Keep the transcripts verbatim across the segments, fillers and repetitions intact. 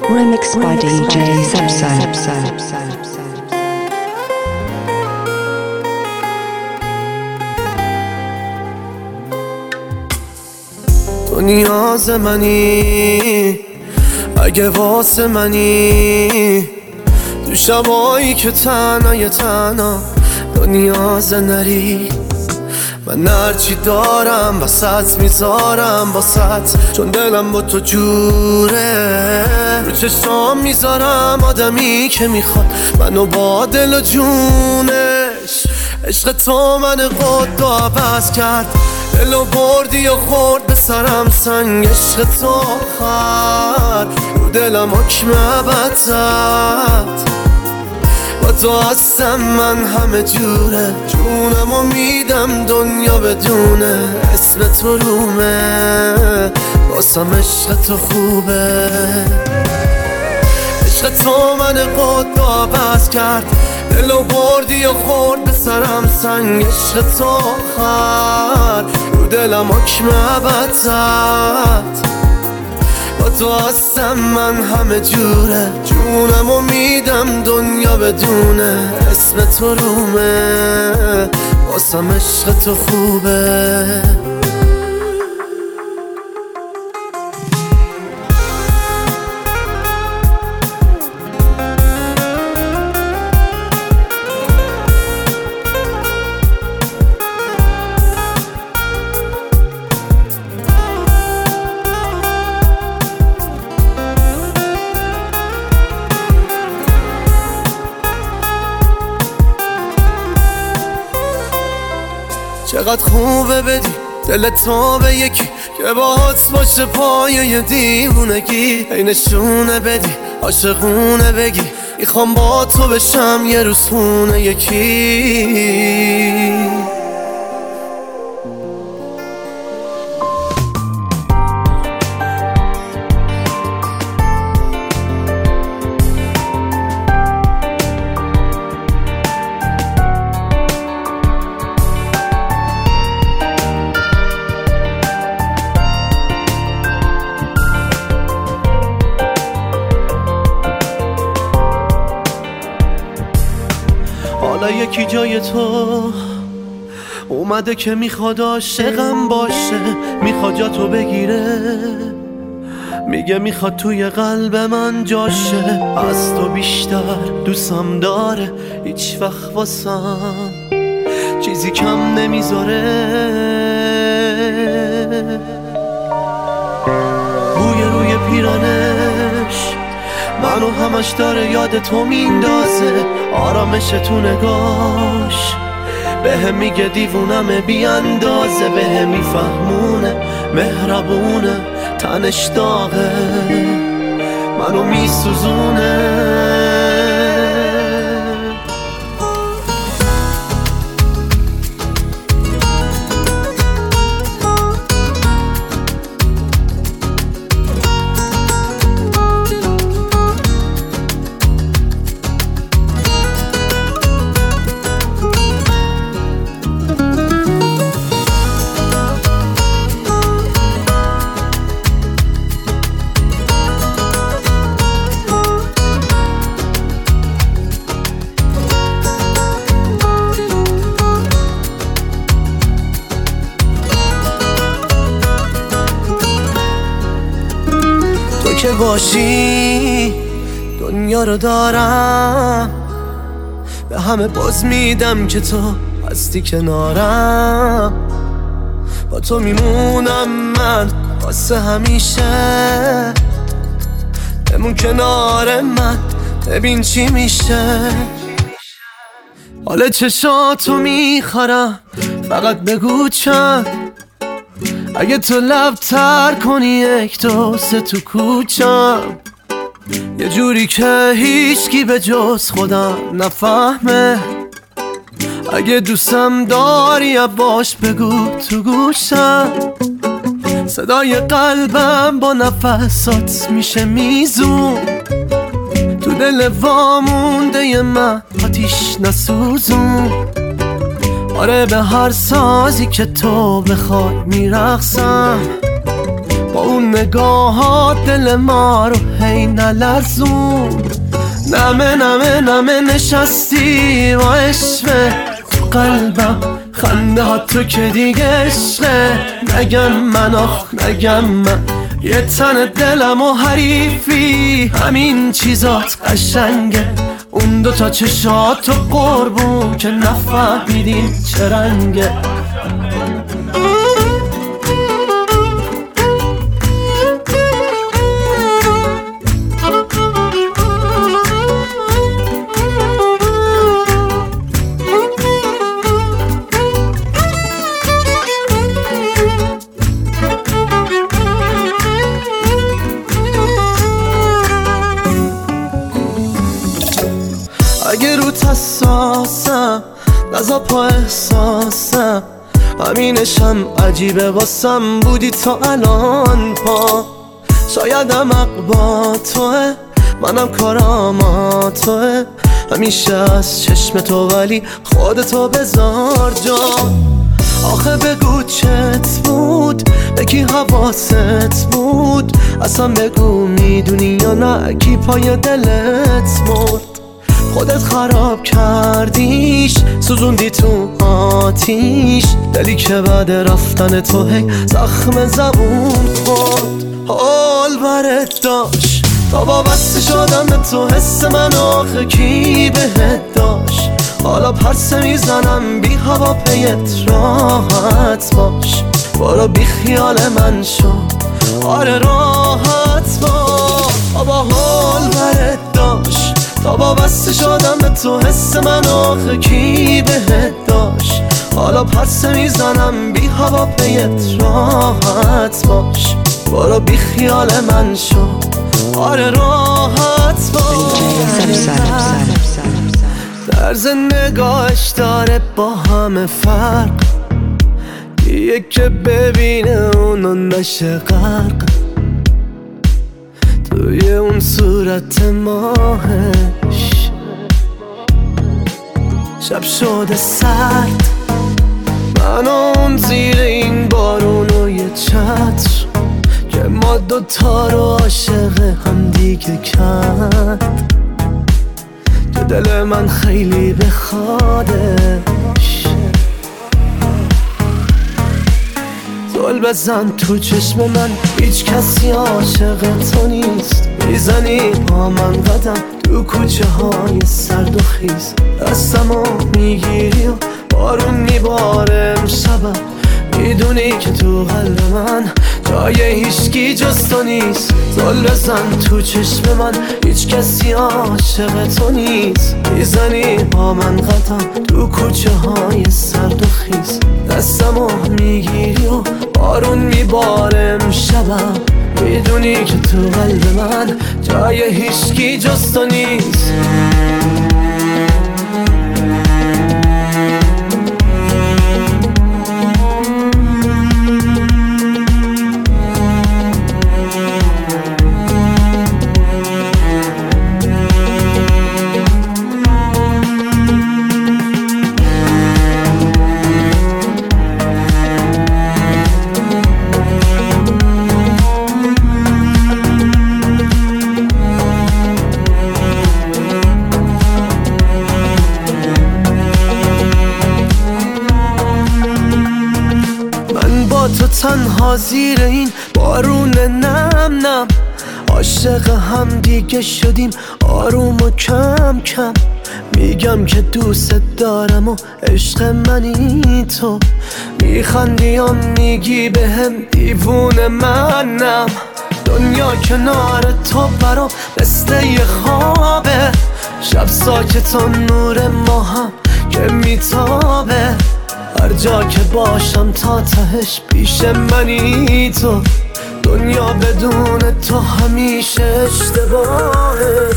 Remixed by D J Sabso. تو نیاز منی، اگه واسه منی، تو شبایی که تنهای تنها تو نیاز نری. من هرچی دارم وسط میذارم واسط، چون دلم با تو جوره. رو چشام میذارم آدمی که میخواد منو با دل و جونش. عشق تو من قد و عوض کرد، دلو بردی و خورد به سرم سنگ. عشق تو آخر رو دلم حکم ابد زد. با تو هستم من همه جوره، جونمو میدم دنیا بدونه. اسم تو رومه واسم، عشق تو خوبه. عشق تو من قد و عوض کرد، دلو بردی و خورد به سرم سنگ. عشق تو آخر رو دلم حکم ابد زد. با تو هستم من همه جوره، جونمو میدم دنیا بدونه. اسم تو رومه واسم، عشق تو خوبه. چقدر خوبه بدی دل تو به یکی که باهات باشه پایه دیوونگی. ای نشونه بدی عاشقونه بگی، میخوام با تو بشم یه روز خونه یکی. حالا یکی جای تو اومده که میخواد عاشقم باشه، میخواد جا تو بگیره. میگه میخواد توی قلب من جاشه، از تو بیشتر دوستم داره. هیچ وقت واسم چیزی کم نمیذاره. بوی روی پیرانش منو همش داره یاد تو میندازه. آرامش تو نگاش بهم میگه دیوونم بی اندازه. بهم میفهمونه مهربونه، تنش داغه منو میسوزونه. که باشی دنیا رو دارم، به همه باز میدم که تو هستی کنارم. با تو میمونم من واسه همیشه. بمون کنار من ببین چی میشه. حال چشاتو میخورم، فقط بگو چند. اگه تو لب تر کنی یک دو سه تو کوچم، یه جوری که هیچکی به جز خودم نفهمه. اگه دوستم داری باش بگو تو گوشم. صدای قلبم با نفسات میشه میزون، تو دل وامونده من آتیش نسوزون. آره به هر سازی که تو بخوای میرقصم، با اون نگاهات دل ما رو هی نلرزون. نمه نمه نمه نشستی و عشقه تو قلبم، خنده ها تو که دیگه عشقه. نگم من آخ نگم من، یه تن دلم و حریفی، همین چیزات قشنگه. اون دوتا چشات و قربون که نفهمیدین چه رنگه. اگه رو حساسم نزا پا احساسم، همینشم عجیبه واسم بودی تا الان پا. شایدم عقبا توه، منم کارام توه، همیشه از چشم تو ولی خودتو بذار جا. آخه بگو چت بود، بگی حواست بود، اصلا بگو میدونی یا نه کی پای دلت مرد. خودت خراب کردیش، سوزوندی تو آتیش، دلی که بعد رفتن تو هی زخم زبون خورد. حال برت داشت تا وابسته شدم به تو، حس من آخه کی بهت داشت. حالا پرسه میزنم بی هوا پیت راحت باش، برو بی خیال من شو، آره راحت باش. بابا حال برت داشت تا وابسته شدم به تو، حس من آخه کی بهت داشت. حالا پرسه میزنم بی هوا پیت راحت باش، برو بی خیال من شو، آره راحت باش. طرز نگاهش داره با همه فرق، یه که ببینه اونو نشه غرق توی اون صورت ماهش. شب شده سرد، من اون زیر این بارون و یه چتر، که ما دوتا رو عاشق هم دیگه کرد. تو دل من خیلی بخوادش، زل بزن تو چشم من، هیچ کسی عاشق تو نیست. میزنی با من قدم تو کوچه های سرد و خیز، دستمو میگیری و بارون میباره امشبم. میدونی که تو قلب من جای هیچکی جز تو نیست. زل بزن تو چشم من، هیچ کسی عاشق تو نیست. میزنی با من قدم تو کوچه های سرد و خیز، دستمو میگیری و بارون میباره امشبم. میدونی که تو قلب من جای هیچکی جز تو نیست. تو تنها زیر این بارون نم نم، عاشق هم دیگه شدیم آروم و کم کم. میگم که دوست دارم و عشق منی تو، میخندی و میگی بهم دیوونه منم. دنیا کنار تو برام مثل یه خوابه، شب ساکت و نور ما هم که میتابه. هر جا که باشم تا تهش پیش منی تو، دنیا بدون تو همیشه اشتباهه.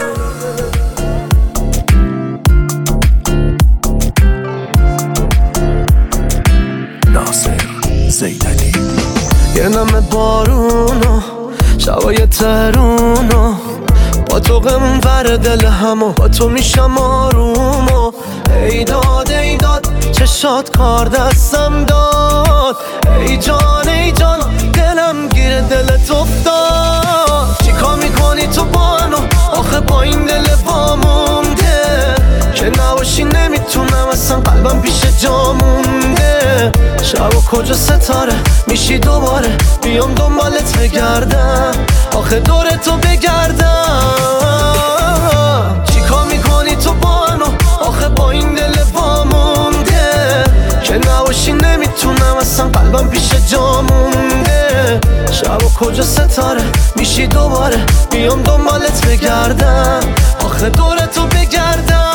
ناصر زیدانی. یه نم بارونو شبای ترونو، با تو غم ور دل همو با تو میشم آرومو. ای داد ای داد چشات کار دستم داد، شد. ای جان ای جان دلم گیر دلت افتاد. چیکار میکنی تو با منو آخه با این دل وامونده که نباشی نمیتونم اصلا قلبم پیش جا مونده. شب و کجا ستاره میشی دوباره بیام دنبالت بگردم آخه دور تو بگردم. چیکار میکنی تو با منو آخه با این دل وامونده که نباشی نمیتونم اصلا قلبم پیش جا مونده. شب و کجا ستاره میشی دوباره بیام دنبالت بگردم آخه دور تو بگردم.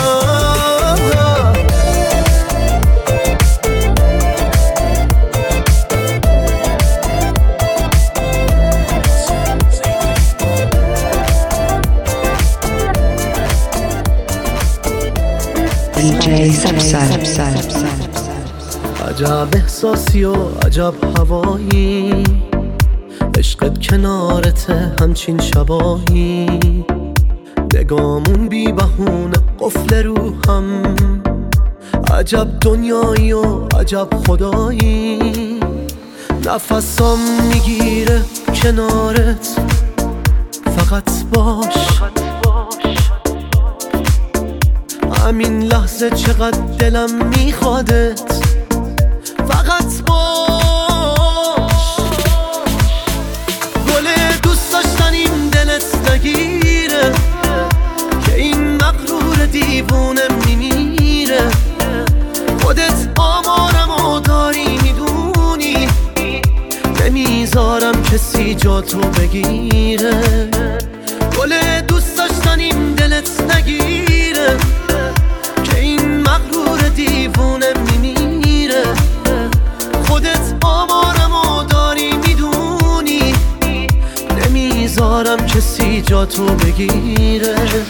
دی جی سبسا. عجب احساسی و عجب هوایی عشقت کنارته همچین شبایی. نگامون بی بهونه قفل روحم عجب دنیایی و عجب خدایی. نفسام میگیره کنارت فقط باش. همین لحظه چقدر دلم میخوادت فقط باش. گل دوست داشتنیم دلت نگیره که این مغرور دیوونه میمیره. خودت آمارمو داری میدونی نمیذارم کسی جا تو بگیره. گل دوست داشتنیم دلت نگیره که این مغرور دیوونه میمیره. خودت آمارمو داری میدونی نمیذارم کسی جا تو بگیره.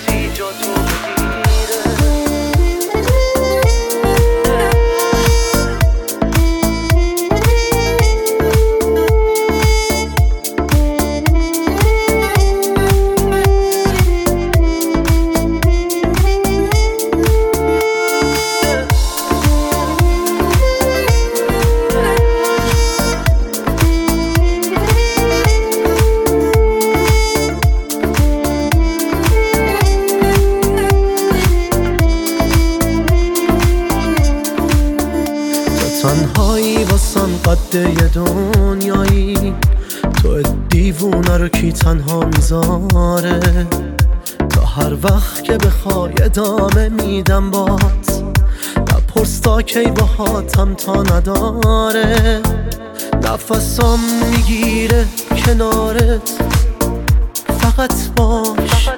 تنهایی واسم قده یه دنیایی. تو دیوونه رو کی تنها میذاره؟ تا هر وقت که بخوای ادامه میدم بات. نپرس تا کی باهاتم تا نداره. نفسام میگیره کنارت فقط باش.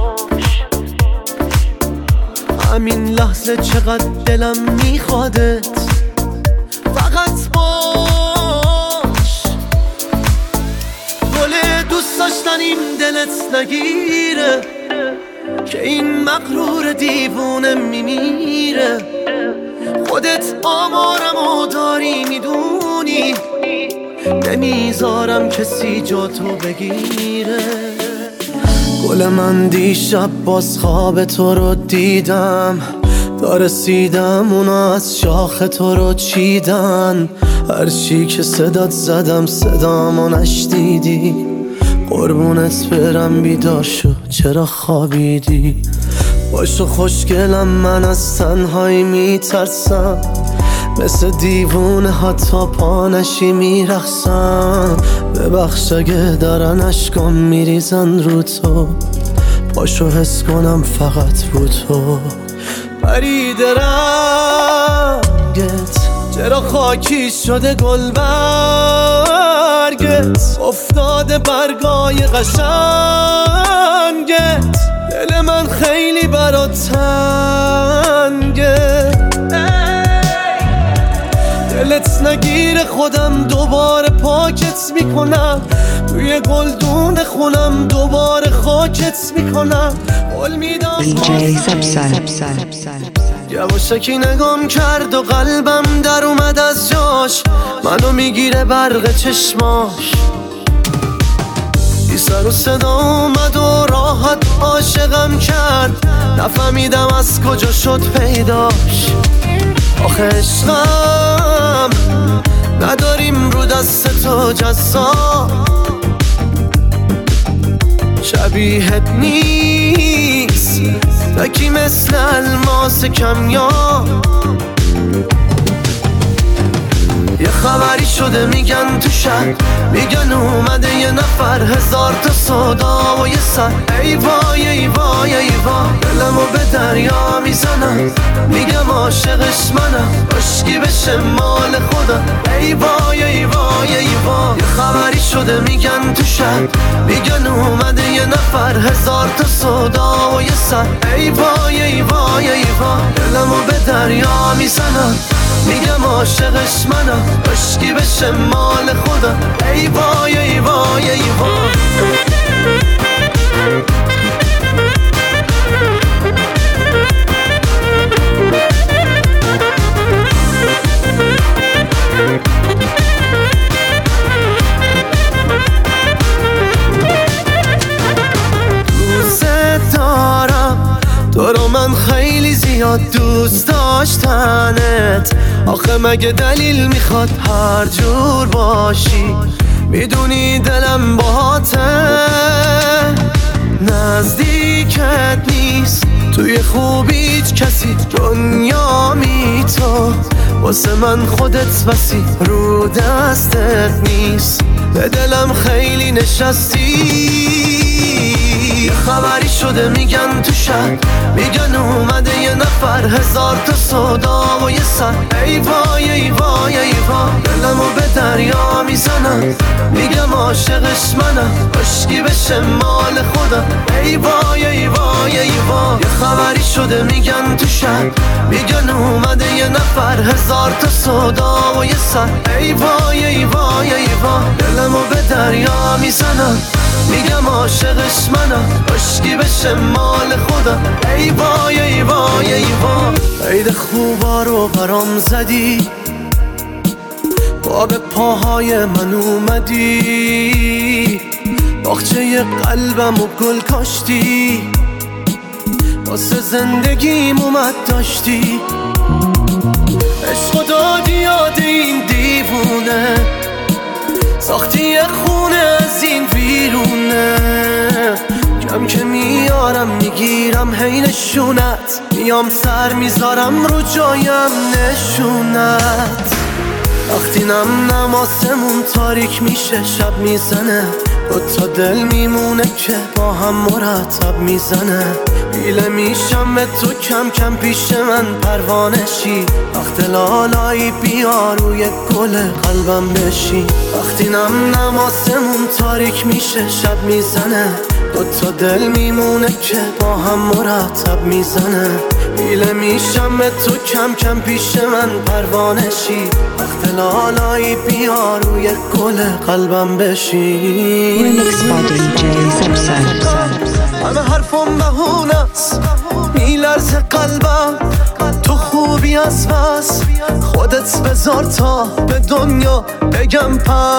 همین لحظه چقدر دلم میخوادت فقط باش. گل دوست داشتنیم دلت نگیره که این مغرور دیوونه میمیره. خودت آمارمو داری میدونی نمیذارم کسی جا تو بگیره. گل من دیشب باز خواب تو رو دیدم. تا رسیدم اونا از شاخ تو رو چیدن. هرچی که صدات زدم صدامو نشنیدی. قربونت برم بیدار شو چرا خوابیدی. باشو خوشگلم من از تنهایی میترسم. مثل دیوونه ها تا پا نشی میرخصم. ببخش اگه دارن اشکام میریزن رو تو. پاشو حس کنم فقط رو تو. پرید رنگت چرا خاکی شده گل برگت. افتاده برگای قشنگت. دل من خیلی برات تنگه. دلت نگیره خودم دوباره پاکت میکنم. توی گلدون خونم دوباره خاکت میکنم. قول میدم دی جی سبسا. یواشکی نگام کرد و قلبم در اومد از جاش. منو میگیره برق چشماش. بی سر و صدا اومد و راحت عاشقم کرد. نفهمیدم از کجا شد پیداش. آخه عشقم نداریم رو دست تو جزا، شبیهت نیست تکی مثل الماس کمیاب. یه خبری شده میگن تو شهر، میگن اومده یه نفر، هزار تا صدا و یه سر. ای وای ای وای ای وای، دلمو به دریا میزنم، میگم عاشقش منم، عشقی بشه مال خودم. ای وای ای وای ای وای، یه خبری شده میگن تو شهر، میگن اومده یه نفر، هزار تا صدا و یه سر. ای وای ای وای ای وای، دلمو به دریا میزنم، میگم عاشقش منم، عشقی بشه مال خودم. ای وای ای وای ای وای. دوست دارم تو رو من خیلی زیاد دوست داشتنت، آخه مگه دلیل میخواد هر جور باشی؟ میدونی دلم باهاته، نزدیکت نیست توی خوبیت کسی، دنیا می تو واسه من خودت بسی، رو دستت نیست به دلم خیلی نشستی. یه خبری شده میگن تو شهر، میگن اومده یه نفر، هزار تا صدا و یه سر. ای وای ای وای ای وای، دلمو به دریا میزنم، میگم عاشقش منم، عشقی بشه مال خودم. ای وای ای وای ای وای، یه خبری شده میگن تو شهر، میگن اومده یه نفر، هزار تا صدا و یه سر. ای وای ای وای ای وای، دلمو به دریا میزنم، میگم عاشقش منم، عشقی بشه مال خودم. ای وای ای وای ای وای، عید خوبا رو برام زدی، با به پاهای من اومدی، باغچه قلبم و گل کاشتی، واسه زندگیم اومد داشتی، عشق و دادی یاد این دیوونه، ساختی یه خونه از این ویرونه، کم که میارم میگیرم هی نشونت، میام سر میذارم رو جایم نشونت. وقتی نم نم آسمون تاریک میشه، شب میزنه، دوتا دل میمونه که با هم مرتب میزنه، بیله میشم به تو کم کم پیش من پروانشی، وقت لالایی بیا روی گل قلبم بشی. وقتی نم نم آسمون تاریک میشه، شب میزنه، دوتا دل میمونه که با هم مرتب میزنه، بیله میشم به تو کم کم پیش من پروانشی، وقت لالایی بیا روی گل قلبم بشی. Remix by دی جی Subset. همه حرفم بهونست، میلرزه قلبم، تو خوبی از بس، خودت بذار تا به دنیا بگم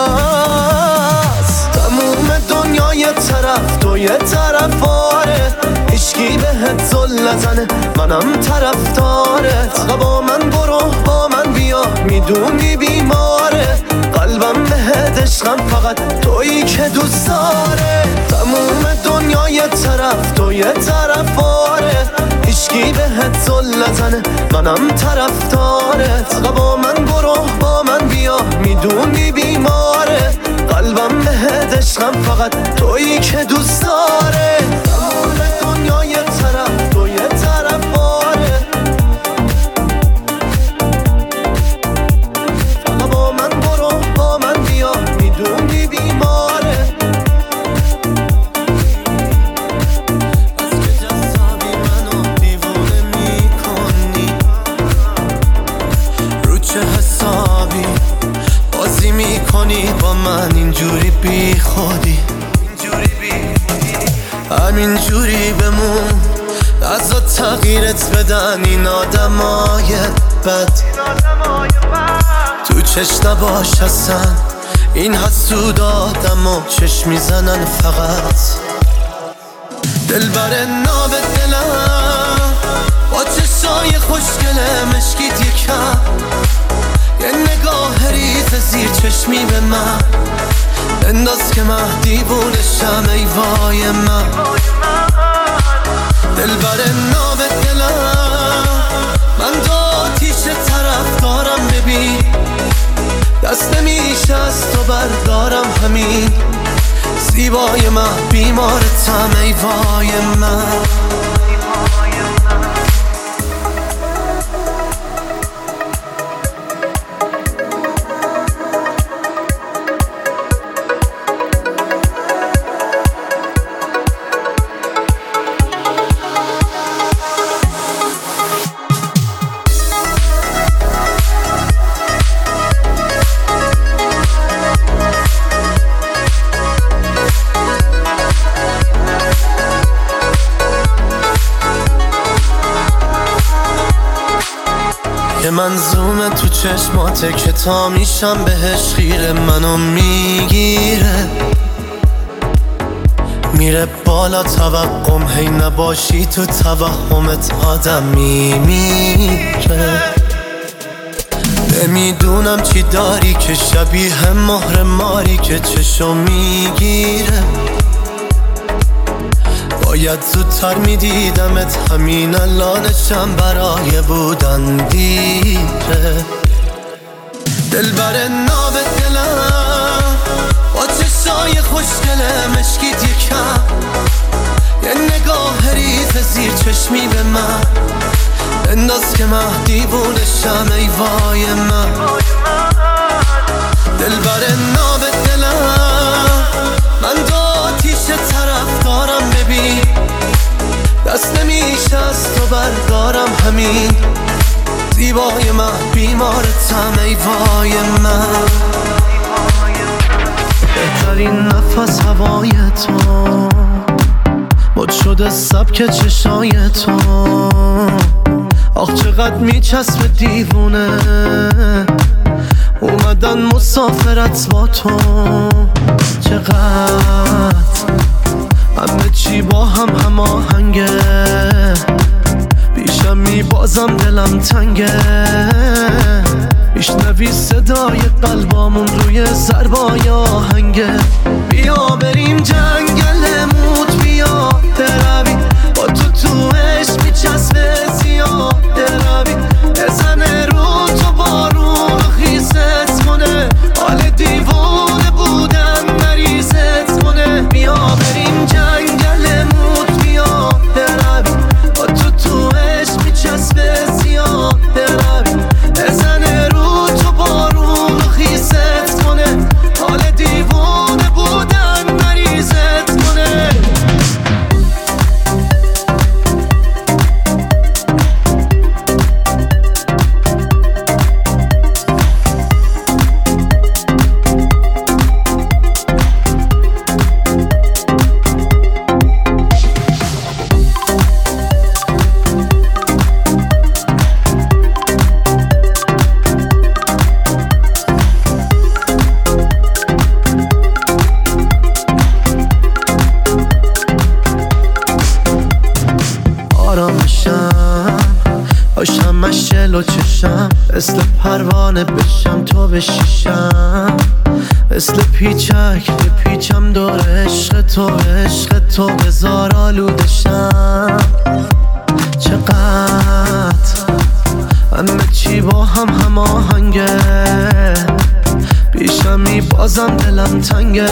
پس. تموم دنیا یه طرف، تو یه طرف، آره هیچکی بهت زل نزنه، منم طرف دارت. فقط با من برو با من بیا، میدونی بیماره قلبم بهت عشقم، فقط تویی که دوست داره. تموم دنیا یه طرف، تو یه طرف، آره هیچکی بهت زل نزنه، منم طرف دارت. فقط با من برو با من بیا، میدونی بیماره قلبم بهت عشقم، فقط تویی که دوست داره. تموم دنیا یه طرف، تو یه طرف، آره فقط با من برو با من بیا، میدونی بیماره. از که جذابی منو دیوونه میکنی، رو چه حسابی بازی میکنی با من اینجوری بی خودی، همینجوری بمون، نذار تغییرت بدن این آدمای بد، تو چش نباش اصلا، این حسود آدمو چش میزنن فقط. دل بر ناب دلم با چشای خوشگله مشکیت یکم، یه نگاه ریز زیر چشمی به من بنداز که من دیوونشم ای وای من دلبر ناب دلم من دو آتیش طرف دارم ببین دست نمیشه از تو بردارم همین زیبای من بیمارتم ای وای من یه منظومه تو چشماته که تا میشم بهش خیره منو میگیره میره بالا توقم هی نباشی تو توهمت آدم میمیره نمیدونم چی داری که شبیه مهر ماری که چشم میگیره باید زودتر میدیدمت همین الانشم برای بودن دیره دلبر ناب دلم با چشای خوشگله مشکیت یکم یه نگاه ریز زیر چشمی به من بنداز که من دیوونشم ای وای من دلبر ناب دلم من دو آتیش طرف دارم ببین دست نمیشه از تو بردارم همین زیبای من بیمارتم ای وای من بهترین نفس هوای تو مد شده سبک چشای تو آخ چقدر میچسبه دیوونه اومدن مسافرت با تو چقدر همه چی با هم هماهنگه بیشم میبازم دلم تنگه میشنوی صدای قلبامون روی ضربای آهنگه بیا بریم جنگل موت بیا دروی با تو تو عشق میچسبه زیاد دروی بزنه رو تو بارون خیست کنه حال دیوونه بودن مریضت کنه بیا بریم جنگل موت بیا دروی با تو تو عشق میچسبه زیاد دروی بزنه رو تو بارون خیست کنه حال دیوونه بودن مریضت کنه باشم مشل و چشم مثل پروانه بشم تو بشیشم مثل پیچک پیچم دور عشق تو عشق تو بزار آلودشم چقدر همه چی با هم هماهنگه بیشم میبازم دلم تنگه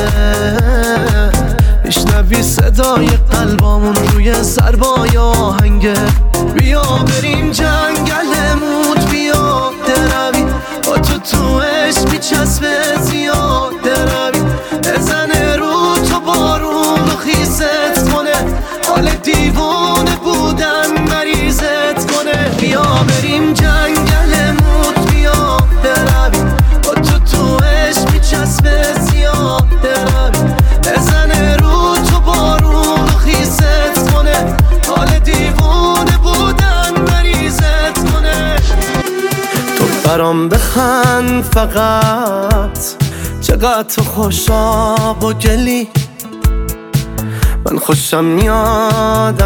میشنوی صدای قلبامون روی ضربای آهنگه بیا بریم جنگل موت بیا دروی با تو تو عشق میچسبه زیاد دروی بزنه رو تو بارون خیست کنه حال دیوونه بودن مریضت کنه بیا بریم جنگل موت بیا دروی با تو تو عشق میچسبه زیاد دروی بزنه رو تو بارون خیست کنه حال دیوونه بودن مریضت کنه تو برام بخند فقط چقدر تو خوشاب و گلی من خوشم میاد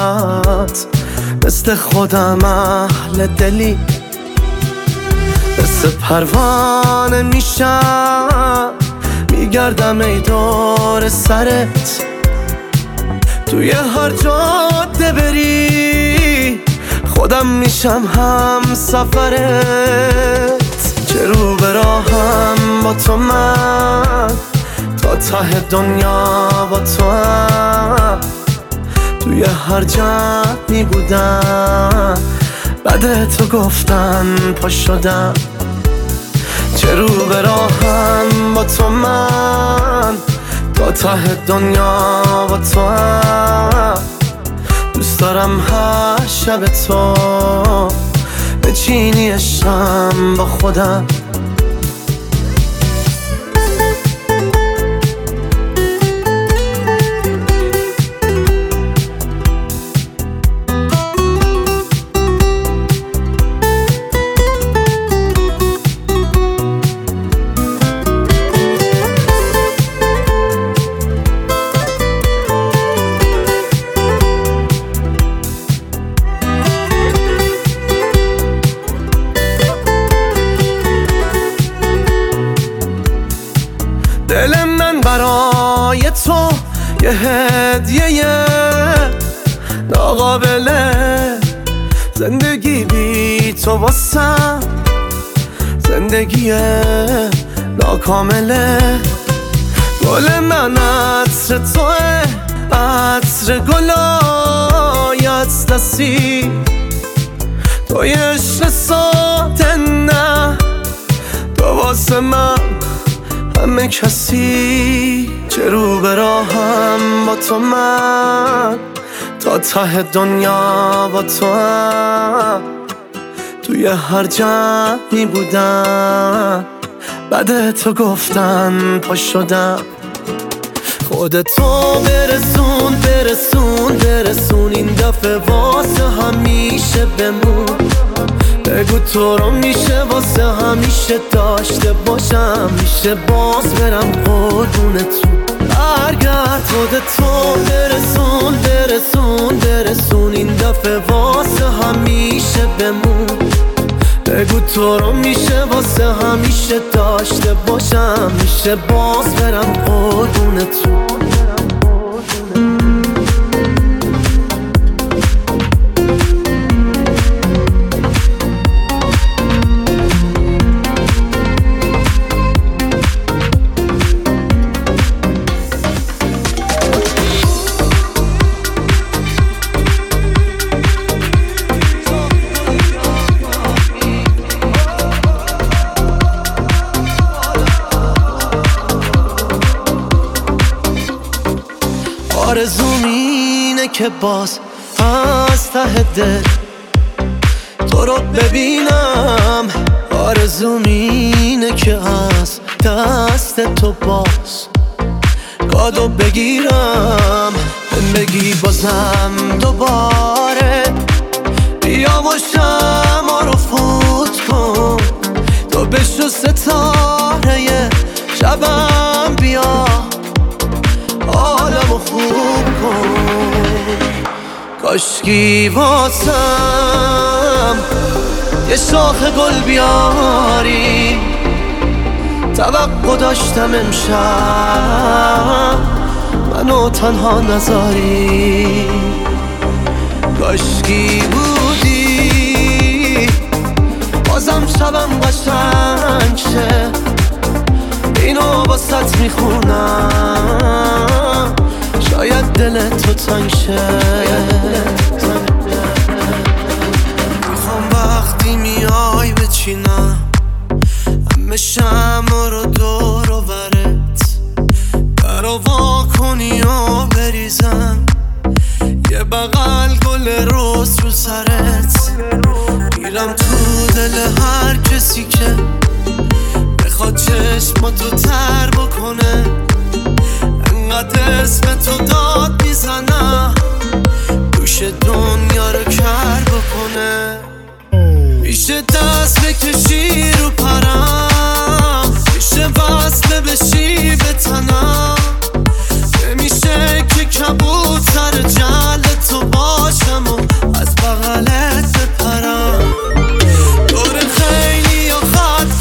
ازت مثل خودم اهل دلی مثل پروانه میشم، میگردم ای دور سرت، توی هر جاده بری خودم میشم هم سفرت. چه رو به راهم با تو من، تا ته دنیا با تو هم، توی هر جمعی بودم بعد تو گفتن پا شدم. چه رو به راهم با تو من، تا ته دنیا با تو هم، دوست دارم هر شب تو بچینی عشقم با خودم. دل من برای تو یه هدیه ناقابله، زندگی بی تو واسم زندگی ناکامله. گل من عطر توه، عطر گلای از دستی، توی عشق ساده نه، تو واسه من همه کسی. چه رو به راهم با تو من، تا ته دنیا با تو هم، توی هر جمعی بودم بعد تو گفتن پا شدم. خودتو برسون برسون برسون این دفعه واسه همیشه بمون. بگو تو رو میشه واسه همیشه داشته باشم، میشه باز برم قربونتون. برگرد خودتو برسون برسون برسون این دفعه واسه همیشه بمون. بگو تو رو میشه واسه همیشه داشته باشم، میشه باز برم قربونتون. آرزوم اینه که باز از ته دل تو رو ببینم، آرزوم اینه که از دست تو باز کادو بگیرم. بگی بازم دوباره بیا و شمع رو فوت کن، تو بشو ستاره شبم، بیا حالمو خوب کن. کاشکی واسم یه شاخ گل بیاری، توقع داشتم امشب منو تنها نذاری. کاشکی بودی بازم شبم قشنگ شه، اینو باست میخونم شاید دل تو تنگ شه. میخوام وقتی میای بچینم همه شمع رو دور و برت، در و وا کنی و بریزم یه بغل گل رس رو سرت. میرم تو دل هر کسی که بخواد چشماتو تر بکنه، انقدر اسم تو داد میزنم گوش دنیا رو کر بکنه. میشه دست بکشی رو پرم، میشه وصله بشی به تنم، نمیشه که کبوتر جل تو باشم و از بغلت بپرم. دور خیلی یا خط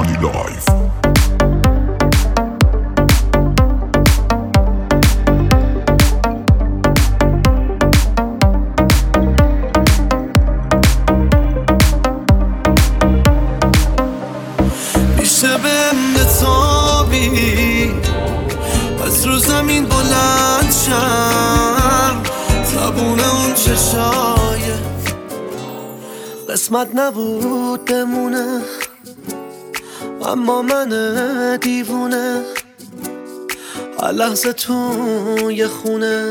مانی لایف. میشه بهم بتابی از رو زمین بلند شم، زبون اون چشای قسمت نبود بمونه، اما من دیوونه هر لحظه توی خونه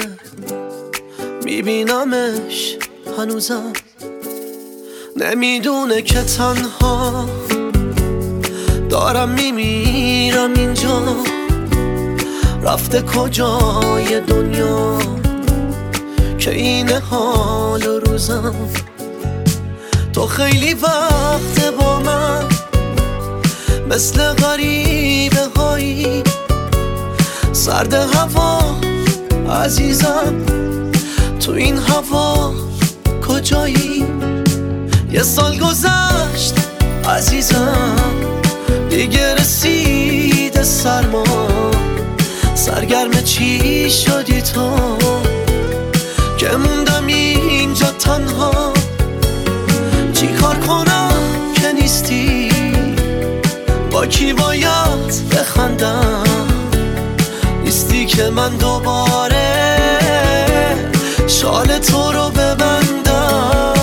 میبینمش هنوزم، نمیدونه که تنها دارم میمیرم اینجا، رفته کجای دنیا که این حال و روزم. تو خیلی وقت با من مثل غریبه هایی، سرد هوا عزیزم، تو این هوا کجایی؟ یه سال گذشت عزیزم، دیگه رسید سرما، سرگرم چی شدی تو که موندم اینجا تنها؟ چی کار کنم که نیستی؟ با کی باید بخندم؟ نیستی که من دوباره شال تو رو ببندم.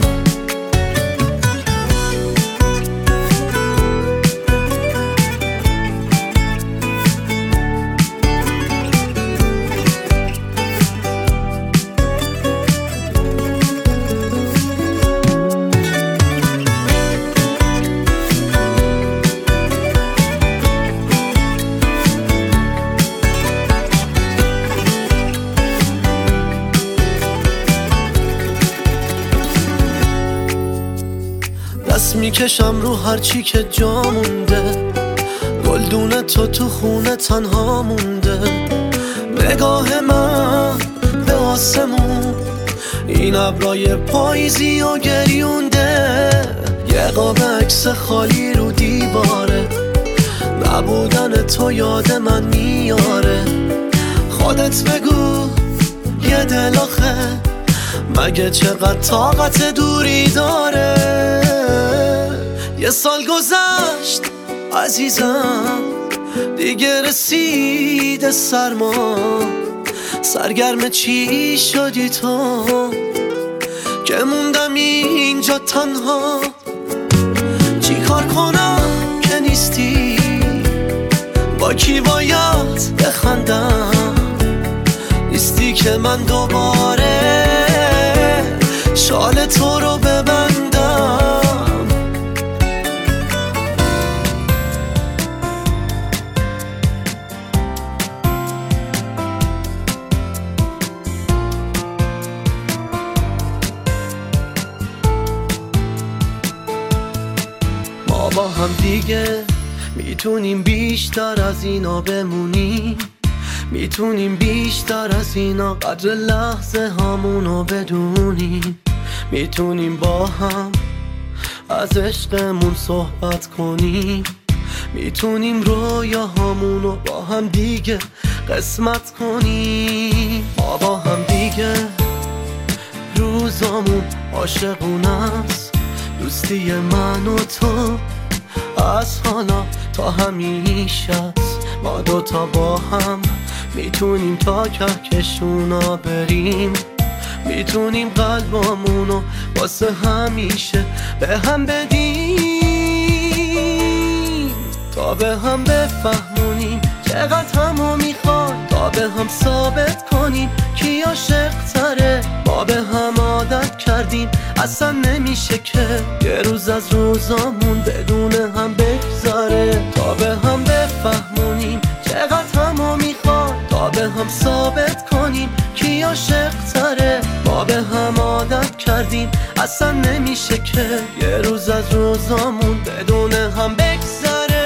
دست میکشم رو هرچی که جا مونده، گلدون تو تو خونه تنها مونده، نگاه من به آسمون این ابرای پاییزی و گریونده، یه قاب عکس خالی رو دیواره، نبودن تو یاد من میاره. خودت بگو یه دل آخه مگه چقدر طاقت دوری داره؟ یه سال گذشت عزیزم، دیگه رسید سرما، سرگرم چی شدی تو که موندم اینجا تنها؟ چی کار کنم که نیستی؟ با کی باید بخندم؟ نیستی که من دوباره شال تو رو ببندم. ما با هم دیگه میتونیم بیشتر از اینا بمونیم، میتونیم بیشتر از اینا قدر لحظه هامونو بدونیم، میتونیم با هم از عشقمون صحبت کنیم، میتونیم رویاهامونو با هم دیگه قسمت کنیم. ما با هم دیگه روزامون عاشقونه است، دوستی من و تو از حالا تا همیشه است. ما دوتا با هم میتونیم تا کهکشونا بریم، میتونیم قلبامونو واسه همیشه به هم بدیم، تا به هم بفهمونیم چقدر همو میخواد، تا به هم ثابت کنیم کی عاشق تره. ما به هم عادت کردیم اصلا نمیشه که یه روز از روزامون بدون هم بگذاره، تا به هم بفهمونیم چقدر همو میخواد، تا به هم ثابت کنیم کی عاشق تره. ما به هم عادت کردیم اصلا نمیشه که یه روز از روزامون بدون هم بگذره.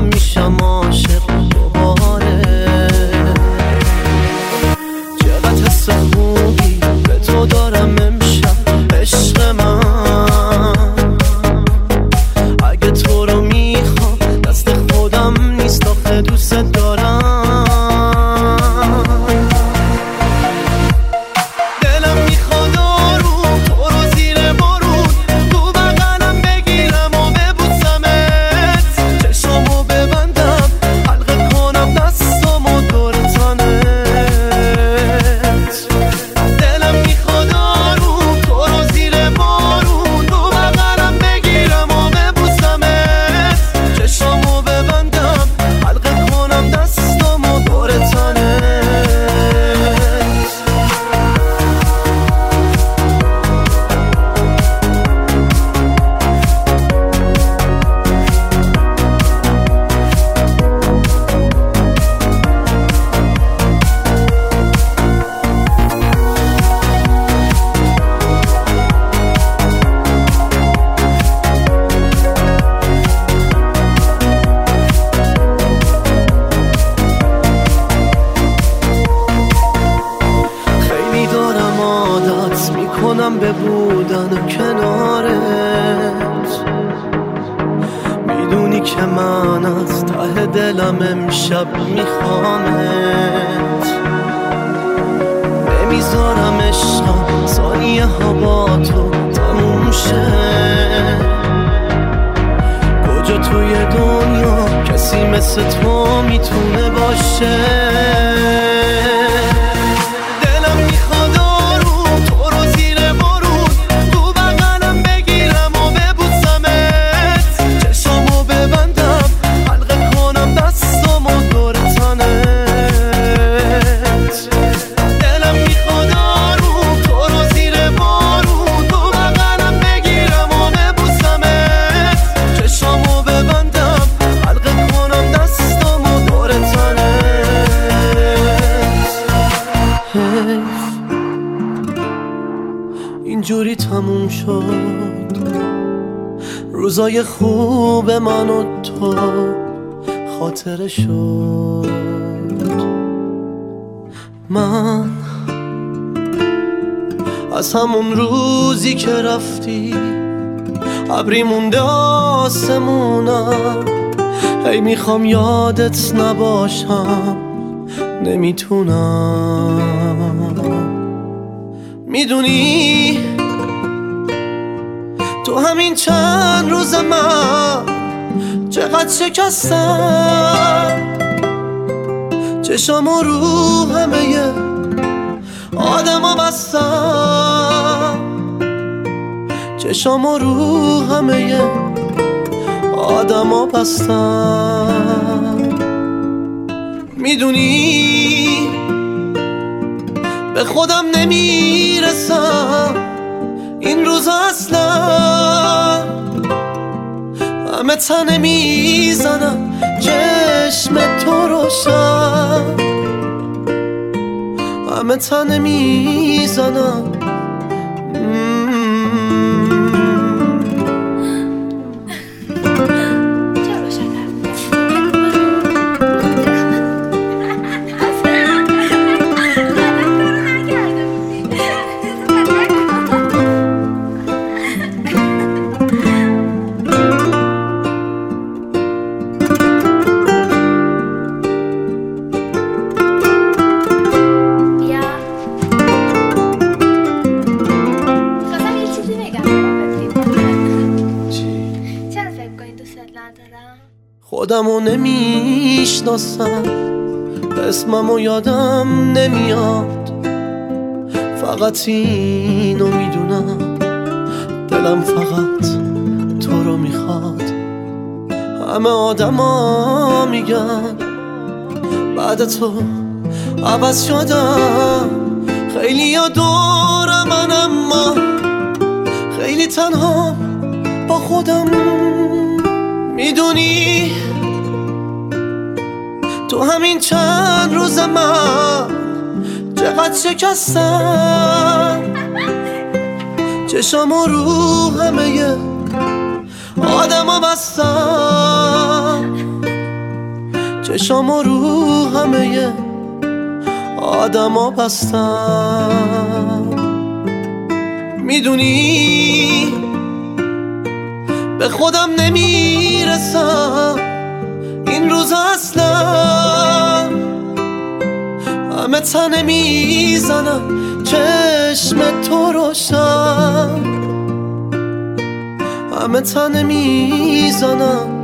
دلم میشم عاشق دوباره. چقدر حس خوبی به تو دارم امشب عشق من. اگه تو رو میخوام دست خودم نیست آخه دوست دارم. دلم میخواد آروم تو رو زیر بارون تو بغلم بگیرم و ببوسمت. چشامو ببندم حلقه کنم دستامو دور تنت. دلم میخواد آروم تو رو زیر بارون تو بغلم بگیرم و ببوسمت. چشامو ببندم حلقه کنم دستامو دور تنت. خیلی دارم عادت میکنم به بودن کنارت. میدونی که من از ته دلم امشب میخوامت. نمیذارم عشقم ثانیه ها با تو تموم شه. کجا توی دنیا کسی مثل تو میتونه باشه. دلم میخواد آروم تو رو زیر بارون تو بغلم بگیرم و ببوسمت. چشامو ببندم حلقه کنم دستامو دور تنت. دلم میخواد آروم تو رو زیر بارون تو بغلم بگیرم و ببوسمت. چشامو ببندم حلقه کنم دستامو دور تنت. اینجوری تموم شد روزای خوب من و تو خاطره شد. من از همون روزی که رفتی ابری مونده آسمونم. هی میخوام یادت نباشم نمیتونم. میدونی تو همین چند روز من چقدر شکستم. چشامو رو همه آدما بستم. چشامو رو همه آدما بستم. میدونی به خودم نمیرسم این روزا اصلا. همه تنه میزنم چشم تو روشن. همه تنه میزنم. خودمو نمیشناسم اسممو یادم نمیاد. فقط اینو میدونم دلم فقط تو رو میخواد. همه آدما میگن بعد تو عوض شدم. خیلی ها دور من اما خیلی تنها با خودم. میدونی تو همین چند روز من چقدر شکستم. چشامو رو همه آدما بستم. چشامو رو همه آدما بستم. میدونی به خودم نمیرسم این روز اصلا، همه تنه میزنم چشم تو روشن، همه تنه میزنم.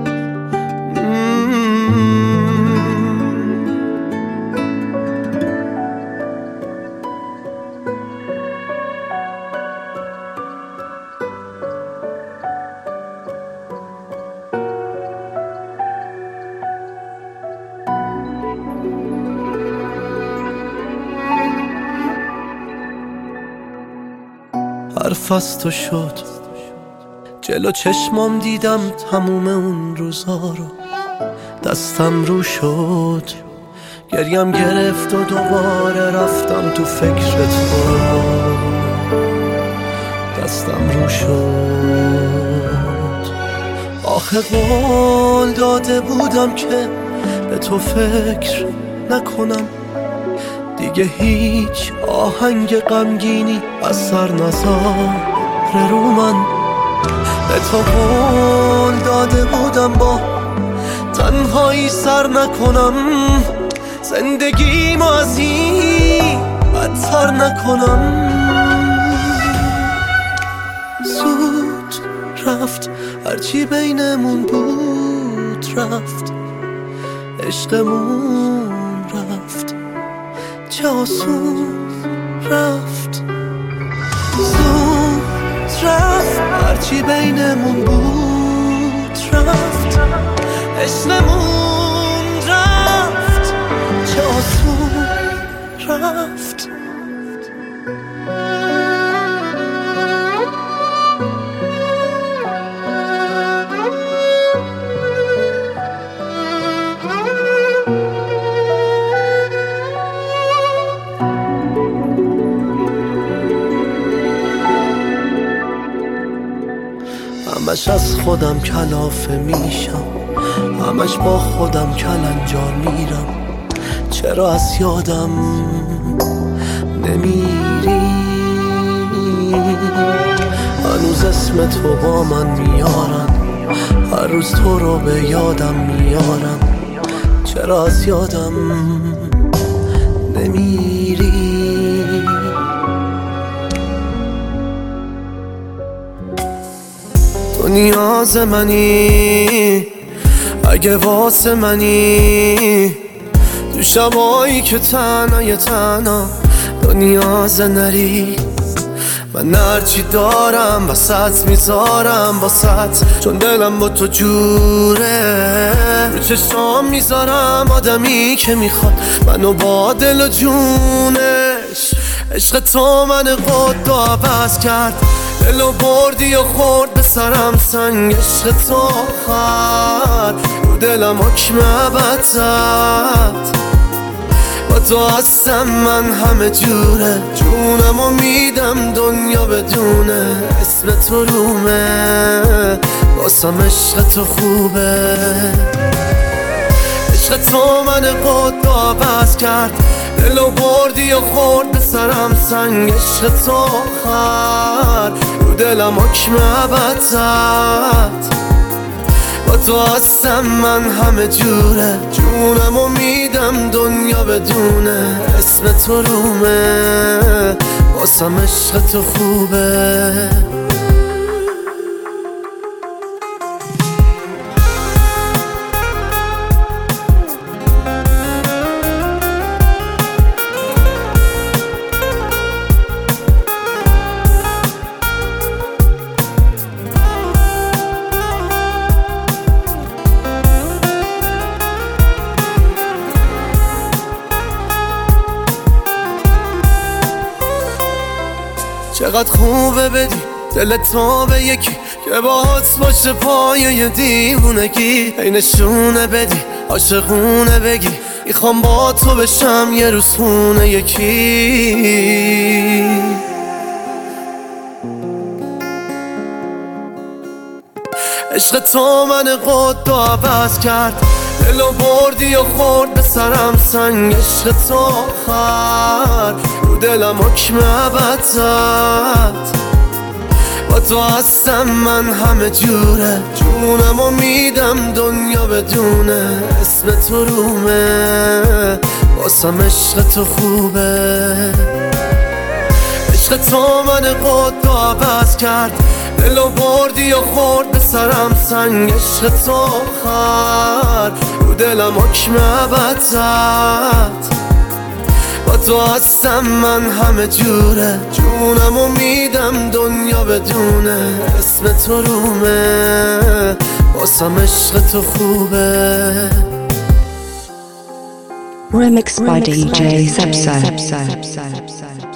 حرف از تو شد جلو چشمام، دیدم تموم اون روزا رو، دستم رو شد گریم گرفت و دوباره رفتم تو فکر تو، دستم رو شد. آخه قول داده بودم که به تو فکر نکنم دیگه، هیچ آهنگ غمگینی اثر نذاره رو من. به تو قول داده بودم با تنهایی سر نکنم، زندگیمو از این بدتر نکنم. زود رفت هرچی بینمون بود رفت، عشقمون رفت چه آسون رفت. زود رفت هرچی بینمون بود رفت، عشقمون رفت چه آسون رفت. همش از خودم کلافه میشم، همش با خودم کلنجار میرم، چرا از یادم نمیری؟ هنوز اسم تو با من میارن، هر روز تو رو به یادم میارن، چرا از یادم نمیری؟ تو نیاز منی اگه واسه منی، تو شبایی که تنهای تنها تو نیاز نری. من هرچی دارم وسط میذارم واسط، چون دلم با تو جوره، رو چشام میذارم آدمی که میخواد منو با دل و جونش. عشق تو من قد و عوض کرد، دلو بردی و خورد به سرم سنگ. عشق تو آخر رو دلم حکم ابد زد، با تو هستم من همه جوره، جونمو میدم دنیا بدونه. اسم تو رومه واسم، عشق تو خوبه. عشق تو من قد و عوض کرد، دلو بردی و خورد به سرم سنگ. عشق تو آخر رو دلم حکم ابد زد، با تو هستم من همه جوره، جونمو میدم دنیا بدونه. اسم تو رومه واسم، عشق تو خوبه. چقدر خوبه بدی دل تو به یکی که باهات باشه پایه دیوونگی، ای نشونه بدی عاشقونه بگی میخوام با تو بشم یه روز خونه یکی. عشق تو من قد و عوض کرد، دلو بردی و خورد به سرم سنگ عشق تو آخر رو دلم حکم ابد زد با تو هستم من همه جوره جونمو میدم دنیا بدونه اسم تو رومه واسم عشق تو خوبه عشق تو من قد و عوض کرد دلو بردی و خورد به سرم سنگ عشق تو آخر رو دلم حکم ابد زد با تو هستم من همه جوره جونمو میدم دنیا بدونه اسم تو رومه واسم عشق تو خوبه Remixed by D J Subso.